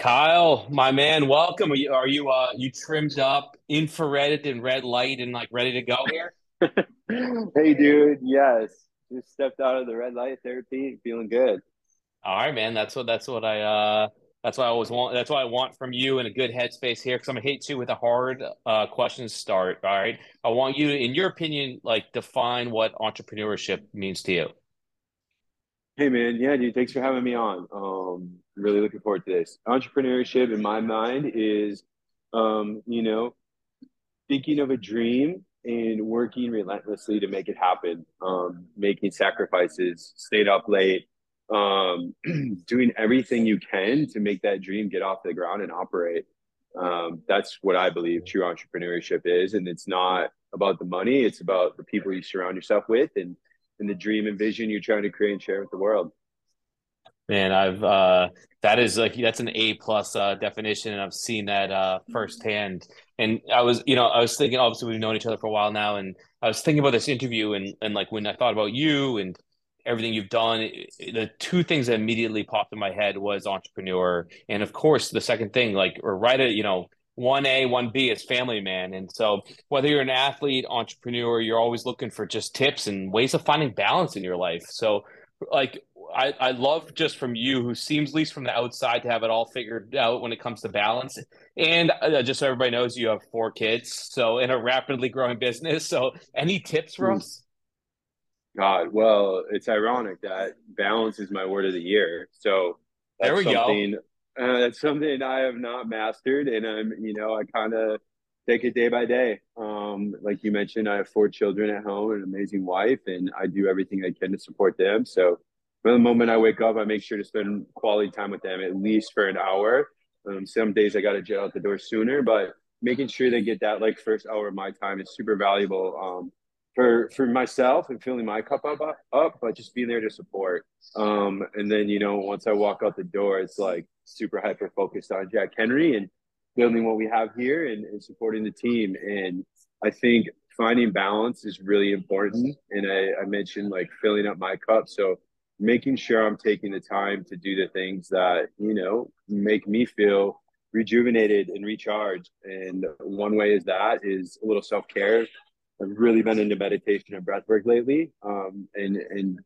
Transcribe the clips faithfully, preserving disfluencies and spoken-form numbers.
Kyle, my man, welcome. Are you are you uh you trimmed up, infrared and red light and like ready to go here? Hey, dude. Yes, just stepped out of the red light therapy, feeling good. All right, man. That's what that's what I uh that's what I always want. That's what I want from you in a good headspace here because I'm gonna hit you with a hard uh question to start. All right. I want you to, in your opinion, like define what entrepreneurship means to you. Hey, man. Yeah, dude. Thanks for having me on. Um, really looking forward to this. Entrepreneurship, in my mind, is, um, you know, thinking of a dream and working relentlessly to make it happen. Um, making sacrifices, stayed up late, um, doing everything you can to make that dream get off the ground and operate. Um, that's what I believe true entrepreneurship is, and it's not about the money. It's about the people you surround yourself with, and and the dream and vision you're trying to create and share with the world. Man, I've uh that is like that's an A plus uh definition and I've seen that uh firsthand. And I was, you know, I was thinking obviously we've known each other for a while now and I was thinking about this interview and and like when I thought about you and everything you've done, it- the two things that immediately popped in my head was entrepreneur and of course the second thing like or right at, you know, one A, one B is family man. And so whether you're an athlete, entrepreneur, you're always looking for just tips and ways of finding balance in your life. So like I, I love just from you, who seems least from the outside to have it all figured out when it comes to balance. And uh, just so everybody knows, you have four kids, so in a rapidly growing business. So, any tips for us? God, well, it's ironic that balance is my word of the year. So There that's we go. something uh, that's something I have not mastered, and I'm, you know, I kind of take it day by day. Um, like you mentioned, I have four children at home, and an amazing wife, and I do everything I can to support them. So from the moment I wake up, I make sure to spend quality time with them at least for an hour. Um, some days I got to jet out the door sooner, but making sure they get that like first hour of my time is super valuable. Um, for for myself and filling my cup up up, but just being there to support. Um, and then you know, once I walk out the door, it's like super hyper focused on Jack Henry and building what we have here and, and supporting the team. And I think finding balance is really important. And I, I mentioned like filling up my cup, so making sure I'm taking the time to do the things that you know make me feel rejuvenated and recharged. And one way is that is a little self care. I've really been into meditation and breath work lately, um, and and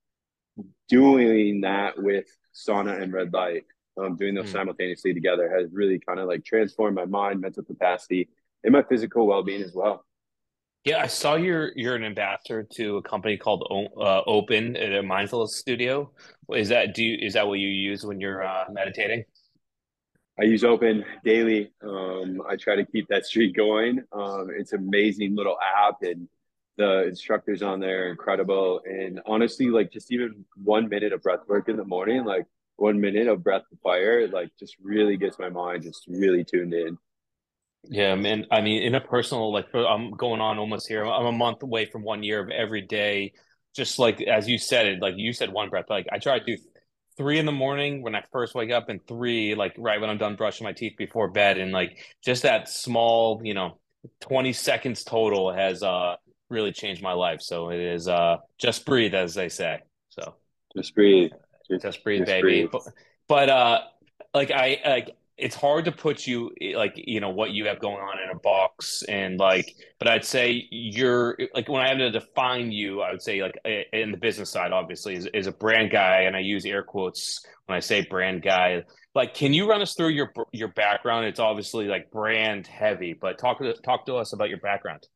doing that with sauna and red light, um, doing those Hmm. simultaneously together has really kind of like transformed my mind, mental capacity, and my physical well being as well. Yeah, I saw you're you're an ambassador to a company called O- uh, Open, a mindfulness studio. Is that do you, is that what you use when you're uh, meditating? I use Open daily. Um, I try to keep that streak going. Um, it's an amazing little app, and the instructors on there are incredible. And honestly, like just even one minute of breath work in the morning, like one minute of breath to fire, like just really gets my mind just really tuned in. Yeah, man. I mean, in a personal, like, I'm going on almost here. I'm a month away from one year of every day. Just like as you said it, like you said, one breath. Like I try to do three in the morning when I first wake up, and three like right when I'm done brushing my teeth before bed. And like just that small, you know, twenty seconds total has uh really changed my life. So it is uh just breathe, as they say. So. Just breathe. Just Just breathe, just baby. breathe. But, but uh, like I like it's hard to put you like you know what you have going on in a box and like. But I'd say you're like when I had to define you, I would say like in the business side, obviously, is, is a brand guy, and I use air quotes when I say brand guy. Like, can you run us through your your background? It's obviously like brand heavy, but talk to talk to us about your background.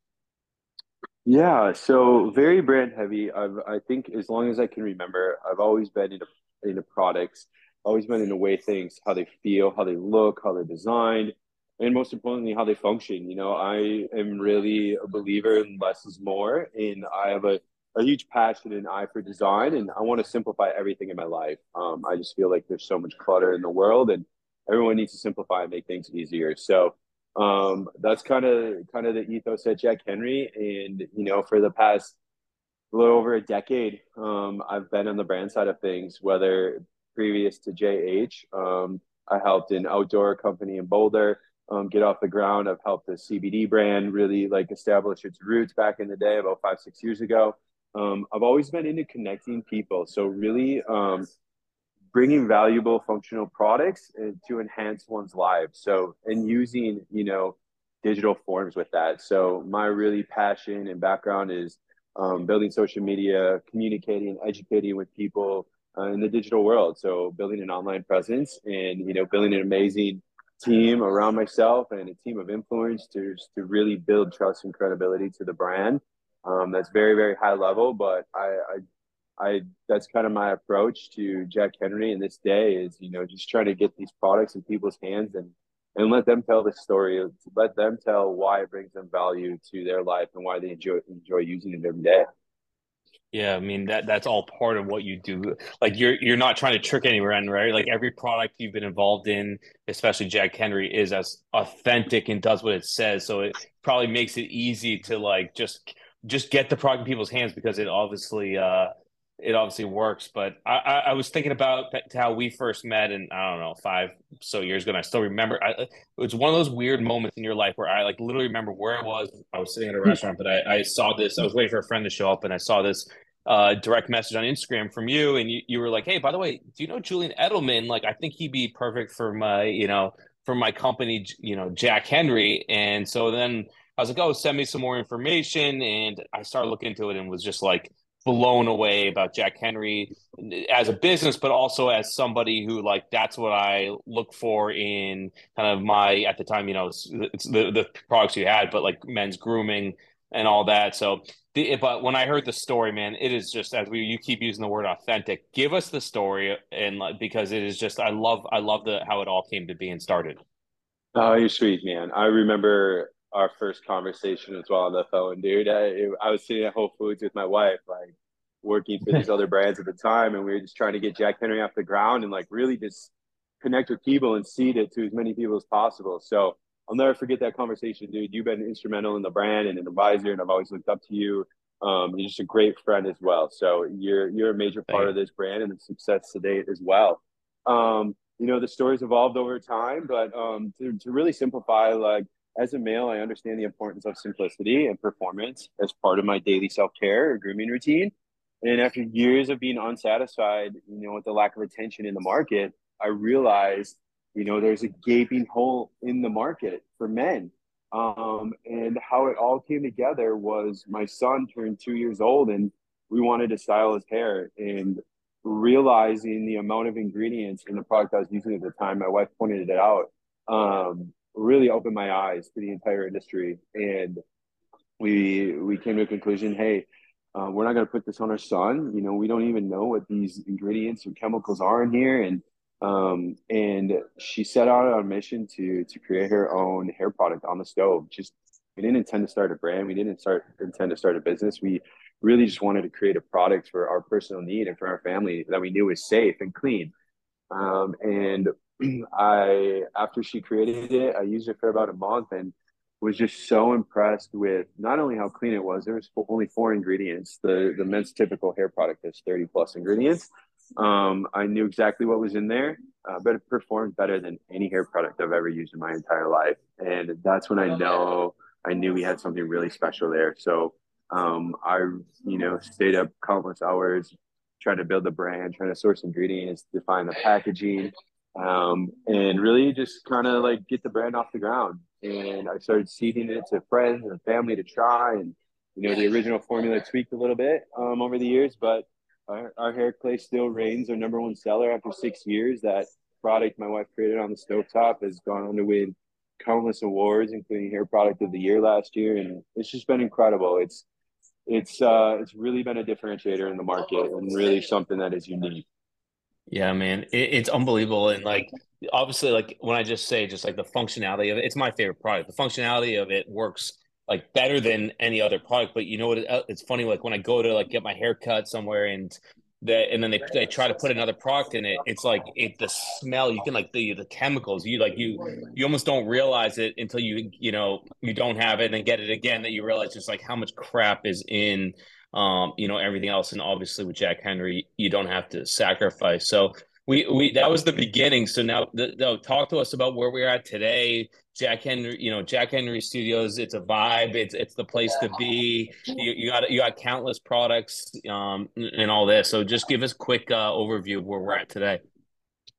Yeah, so very brand heavy. I've I think as long as I can remember, I've always been into into products, always been into way things, how they feel, how they look, how they're designed, and most importantly, how they function. You know, I am really a believer in less is more, and I have a, a huge passion and eye for design, and I want to simplify everything in my life. Um, I just feel like there's so much clutter in the world, and everyone needs to simplify and make things easier. So um, that's kind of kind of the ethos at Jack Henry, and you know, for the past a little over a decade, um, I've been on the brand side of things. Whether previous to J H, um, I helped an outdoor company in Boulder um, get off the ground. I've helped the C B D brand really like establish its roots back in the day, about five six years ago. Um, I've always been into connecting people, so really um, bringing valuable functional products uh, to enhance one's lives. So, and using, you know, digital forms with that. So my really passion and background is um, building social media, communicating, educating with people uh, in the digital world. So building an online presence and, you know, building an amazing team around myself and a team of influencers to really build trust and credibility to the brand. Um, that's very, very high level, but I, I, I, that's kind of my approach to Jack Henry in this day is, you know, just trying to get these products in people's hands and, and let them tell the story. Let them tell why it brings them value to their life and why they enjoy enjoy using it every day. Yeah, I mean that that's all part of what you do. Like you're you're not trying to trick anyone, right? Like every product you've been involved in, especially Jack Henry, is as authentic and does what it says. So it probably makes it easy to like just just get the product in people's hands because it obviously uh it obviously works. But I I, I was thinking about how we first met, and I don't know, five so years ago, and I still remember. I, it was one of those weird moments in your life where I like literally remember where I was. I was sitting at a restaurant, but I, I saw this. I was waiting for a friend to show up, and I saw this uh, direct message on Instagram from you, and you, you were like, "Hey, by the way, do you know Julian Edelman? Like, I think he'd be perfect for my, you know, for my company, you know, Jack Henry." And so then I was like, "Oh, send me some more information," and I started looking into it and was just like blown away about Jack Henry as a business, but also as somebody who like that's what I look for in kind of my at the time, you know, it's, it's the the products you had, but like men's grooming and all that. So the, but when I heard the story, man, it is just as we you keep using the word authentic. Give us the story, and like, because it is just I love I love the how it all came to be and started. Oh, you're sweet, man. I remember our first conversation as well on the phone, dude. I, I was sitting at Whole Foods with my wife, like working for these other brands at the time, and we were just trying to get Jack Henry off the ground and like really just connect with people and seed it to as many people as possible. So I'll never forget that conversation, dude. You've been instrumental in the brand and an advisor, and I've always looked up to you. Um, you're just a great friend as well. So you're you're a major part of this brand and the success to date as well. Um, you know, the story's evolved over time, but um, to, to really simplify, like as a male, I understand the importance of simplicity and performance as part of my daily self care or grooming routine. And after years of being unsatisfied, you know, with the lack of attention in the market, I realized, you know, there's a gaping hole in the market for men. Um, and how it all came together was my son turned two years old and we wanted to style his hair. And realizing the amount of ingredients in the product I was using at the time, my wife pointed it out, um, really opened my eyes to the entire industry. And we we came to a conclusion, hey, uh, we're not going to put this on our son. You know, we don't even know what these ingredients or chemicals are in here. And um, and she set out on a mission to to create her own hair product on the stove. Just we didn't intend to start a brand. We didn't start intend to start a business. We really just wanted to create a product for our personal need and for our family that we knew was safe and clean. Um, and I, after she created it, I used it for about a month and was just so impressed with not only how clean it was. There was only four ingredients. The the men's typical hair product has thirty plus ingredients. Um, I knew exactly what was in there, uh, but it performed better than any hair product I've ever used in my entire life. And that's when I know I knew we had something really special there. So um, I, you know, stayed up countless hours trying to build the brand, trying to source ingredients, define the packaging, um, and really just kind of like get the brand off the ground. And I started seeding it to friends and family to try. And, you know, the original formula tweaked a little bit um, over the years, but our, our hair clay still reigns our number one seller after six years. That product my wife created on the stovetop has gone on to win countless awards, including hair product of the year last year. And it's just been incredible. It's, it's, uh, it's really been a differentiator in the market and really something that is unique. Yeah, man, it, it's unbelievable. And like, obviously, like when I just say just like the functionality of it, it's my favorite product. The functionality of it works like better than any other product. But you know what? It, uh, it's funny, like when I go to like get my hair cut somewhere and that, and then they, they try to put another product in it. It's like it, the smell, you can like the, the chemicals, you like, you, you almost don't realize it until you, you know, you don't have it and then get it again that you realize just like how much crap is in um, you know, everything else. And obviously with Jack Henry, you don't have to sacrifice. So we, we, that was the beginning. So now, the, the, talk to us about where we're at today. Jack Henry, you know, Jack Henry Studios, it's a vibe. It's, it's the place to be. You, you got, you got countless products, um, and all this. So just give us a quick, uh, overview of where we're at today.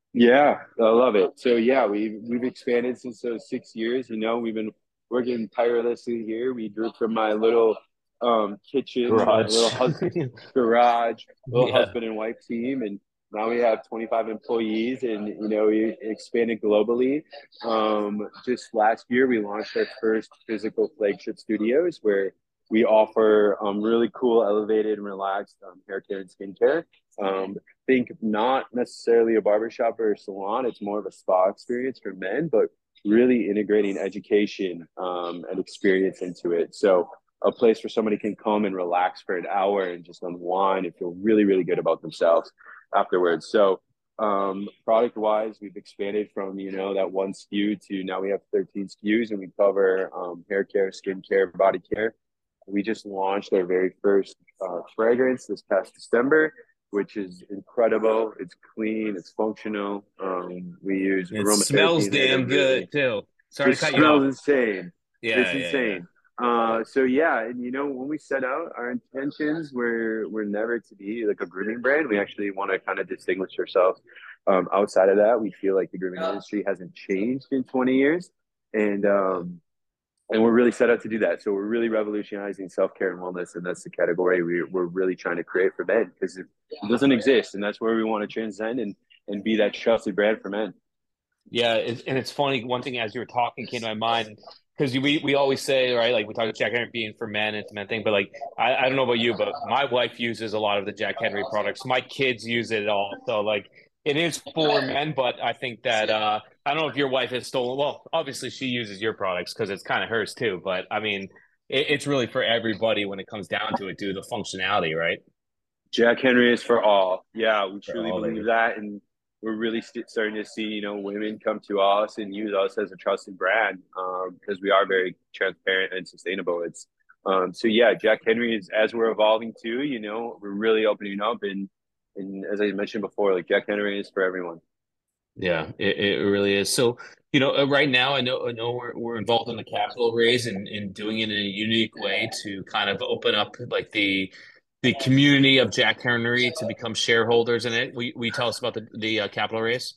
Yeah, I love it. So yeah, we've we've expanded since those six years. You know, we've been working tirelessly here. We grew from my little um kitchen, my little Garage. hus garage, little Yeah. husband and wife team, and now we have twenty-five employees, and you know, we expanded globally. Um, just last year, we launched our first physical flagship studios where we offer um really cool, elevated, and relaxed um, hair care and skincare. Um, think not necessarily a barbershop or a salon. It's more of a spa experience for men, but really integrating education um, and experience into it. So a place where somebody can come and relax for an hour and just unwind and feel really, really good about themselves afterwards. So um, product wise, we've expanded from, you know, that one S K U to now we have thirteen S K Us and we cover um, hair care, skin care, body care. We just launched our very first uh, fragrance this past December, which is incredible. It's clean, it's functional. Um, we use It aromatherapy smells in there to damn really, good too. Sorry it to cut you smells off. insane. It's Yeah, yeah, yeah. insane. Uh, so yeah, and you know, when we set out, our intentions were were never to be like a grooming brand. We actually want to kind of distinguish ourselves. Um, outside of that, we feel like the grooming industry hasn't changed in twenty years, and um, and we're really set out to do that. So we're really revolutionizing self care and wellness, and that's the category we, we're really trying to create for men because it, it doesn't exist, and that's where we want to transcend and and be that trusted brand for men. Yeah, it's, and it's funny. One thing as you were talking came to my mind because we we always say, right, like we talk about Jack Henry being for men, it's a men thing, but like I, I don't know about you, but my wife uses a lot of the Jack Henry products. My kids use it all, so like it is for men. But I think that uh, I don't know if your wife has stolen. Well, obviously she uses your products because it's kind of hers too. But I mean, it, it's really for everybody when it comes down to it, due to the functionality, right? Jack Henry is for all. Yeah, we For truly all, believe baby. that, and we're really st- starting to see you know women come to us and use us as a trusted brand um, because we are very transparent and sustainable. It's um, so yeah, Jack Henry is as we're evolving too. You know, we're really opening up, and and as I mentioned before, like Jack Henry is for everyone. Yeah, it, it really is. So, you know, uh, right now I know I know we're we're involved in the capital raise and, and doing it in a unique way to kind of open up like the the community of Jack Henry to become shareholders in it. We we tell us about the the uh, capital raise.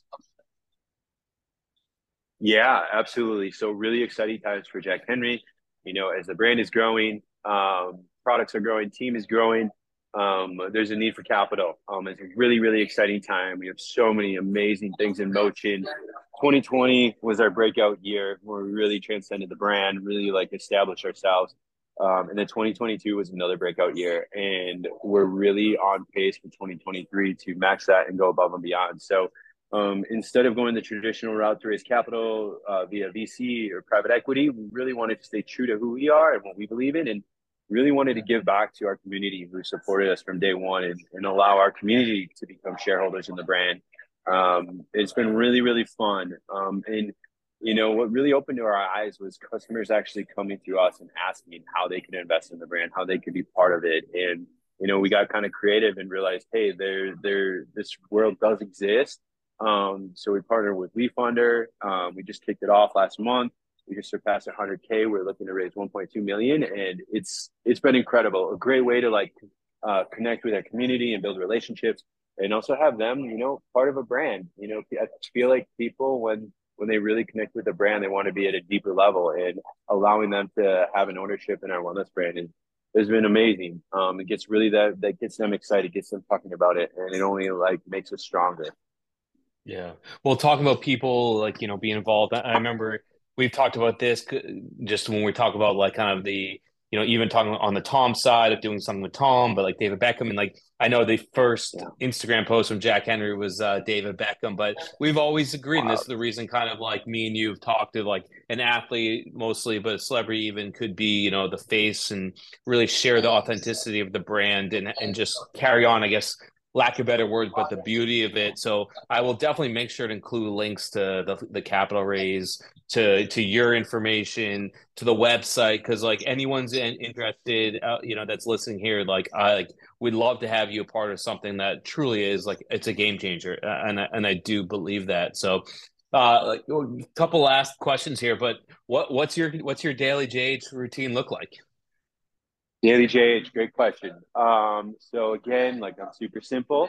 Yeah, absolutely. So really exciting times for Jack Henry. You know, as the brand is growing, um, products are growing, team is growing. Um, there's a need for capital. Um, it's a really, really exciting time. We have so many amazing things in motion. twenty twenty was our breakout year where we really transcended the brand, really like established ourselves. Um, and then twenty twenty-two was another breakout year, and we're really on pace for twenty twenty-three to match that and go above and beyond. So um, instead of going the traditional route to raise capital uh, via V C or private equity, we really wanted to stay true to who we are and what we believe in, and really wanted to give back to our community who supported us from day one and, and allow our community to become shareholders in the brand. Um, it's been really, really fun. Um, and, you know, what really opened our eyes was customers actually coming to us and asking how they can invest in the brand, how they could be part of it. And, you know, we got kind of creative and realized, hey, there, there, this world does exist. Um, so we partnered with WeFunder. Um, we just kicked it off last month. We just surpassed one hundred K. We're looking to raise one point two million, and it's it's been incredible. A great way to like uh, connect with our community and build relationships, and also have them, you know, part of a brand. You know, I feel like people when when they really connect with the brand, they want to be at a deeper level, and allowing them to have an ownership in our wellness brand is has been amazing. Um, it gets really that that gets them excited, gets them talking about it, and it only like makes us stronger. Yeah. Well, talking about people like, you know, being involved, I, I remember we've talked about this c- just when we talk about like kind of the, you know, even talking on the Tom side of doing something with Tom, but like David Beckham. And like, I know the first Yeah. Instagram post from Jack Henry was uh, David Beckham, but we've always agreed. And this Wow. is the reason kind of like me and you have talked to like an athlete mostly, but a celebrity even could be, you know, the face and really share the authenticity of the brand and, and just carry on, I guess, lack of better words, but the beauty of it. So I will definitely make sure to include links to the the capital raise, to to your information, to the website, because like anyone's in, interested, uh, you know, that's listening here, like I like we'd love to have you a part of something that truly is like it's a game changer, uh, and I, and I do believe that. So. Uh, like a couple last questions here, but what what's your what's your daily J H routine look like? Daily J H, great question. Um, so again, like I'm super simple.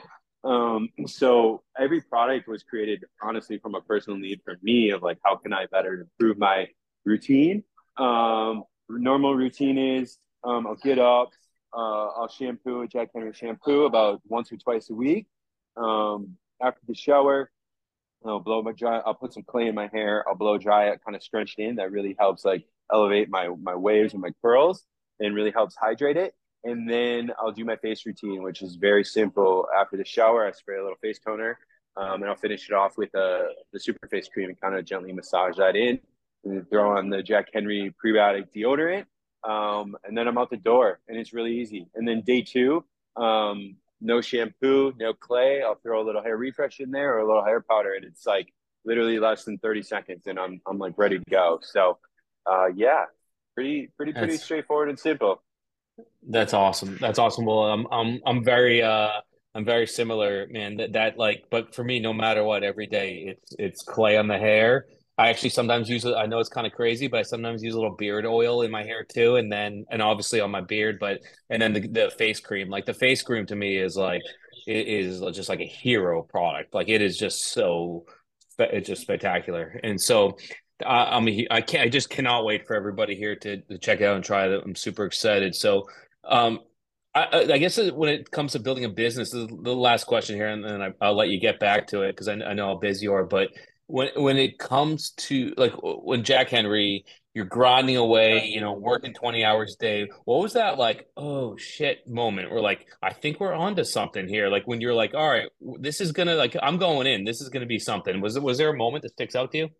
Um, so every product was created honestly from a personal need for me of like, how can I better improve my routine? Um, normal routine is um, I'll get up, uh, I'll shampoo a Jack Henry shampoo about once or twice a week. Um, after the shower, I'll blow my dry. I'll put some clay in my hair. I'll blow dry it, kind of scrunch it in. That really helps like elevate my my waves and my curls, and really helps hydrate it. And then I'll do my face routine, which is very simple. After the shower, I spray a little face toner, um, and I'll finish it off with uh, the super face cream and kind of gently massage that in. And then throw on the Jack Henry prebiotic deodorant, um, and then I'm out the door, and it's really easy. And then day two, um, no shampoo, no clay. I'll throw a little hair refresh in there or a little hair powder, and it's like literally less than thirty seconds, and I'm I'm like ready to go. So, uh, yeah, pretty pretty pretty That's straightforward and simple. that's awesome. That's awesome. Well, I'm I'm I'm very uh I'm very similar, man. That that like, but for me, no matter what, every day it's it's clay on the hair. I actually sometimes use it. I know it's kind of crazy, but I sometimes use a little beard oil in my hair too, and then and obviously on my beard, but and then the the face cream. Like the face cream to me is like it is just like a hero product. Like it is just so it's just spectacular. And so I, I'm a, I can't I just cannot wait for everybody here to, to check it out and try it. I'm super excited. So um, I, I guess when it comes to building a business, the, the last question here, and then I, I'll let you get back to it because I, I know how busy you are. But when when it comes to like when Jack Henry, you're grinding away, you know, working twenty hours a day. What was that like? Oh shit, moment where like I think we're onto something here. Like when you're like, all right, this is gonna like I'm going in. This is gonna be something. Was it was there a moment that sticks out to you?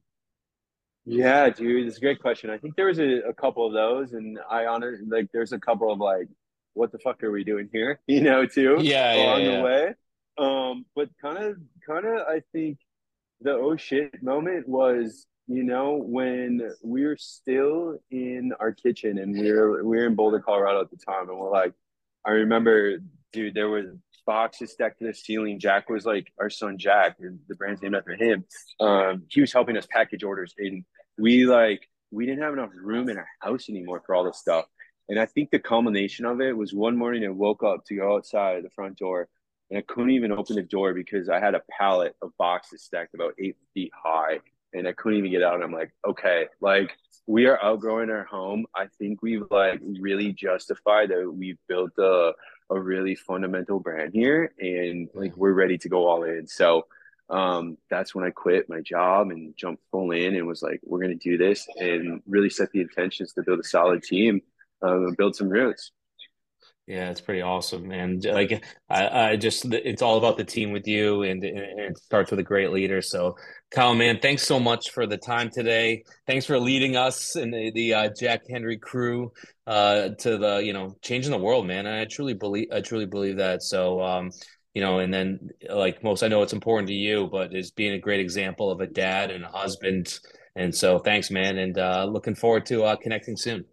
Yeah, dude, it's a great question. I think there was a, a couple of those, and I honor like there's a couple of like, what the fuck are we doing here? You know, too Yeah, yeah, along the yeah. way. Um, but kind of, kind of, I think the oh shit moment was, you know, when we were still in our kitchen and we were we were in Boulder, Colorado at the time, and we're like, I remember, dude, there was boxes stacked to the ceiling. Jack was like our son Jack, the brand's named after him. Um, he was helping us package orders, and we like we didn't have enough room in our house anymore for all this stuff. And I think the culmination of it was one morning I woke up to go outside the front door, and I couldn't even open the door because I had a pallet of boxes stacked about eight feet high, and I couldn't even get out. And I'm like, okay, like we are outgrowing our home. I think we've like really justified that we've built a a really fundamental brand here, and like Yeah. we're ready to go all in. So um, that's when I quit my job and jumped full in and was like, we're gonna do this and really set the intentions to build a solid team, um, and build some roots. Yeah, it's pretty awesome, man. Like I, I just it's all about the team with you, and, and it starts with a great leader. So, Kyle, man, thanks so much for the time today. Thanks for leading us and the, the uh, Jack Henry crew uh, to the you know changing the world, man. And I truly believe I truly believe that. So, um, you know, and then like most, I know it's important to you, but is being a great example of a dad and a husband. And so, thanks, man, and uh, looking forward to uh, connecting soon.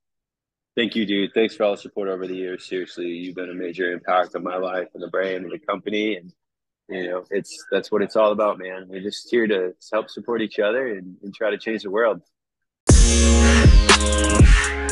Thank you, dude. Thanks for all the support over the years. Seriously, you've been a major impact on my life and the brand and the company. And you know, it's that's what it's all about, man. We're just here to help support each other and, and try to change the world.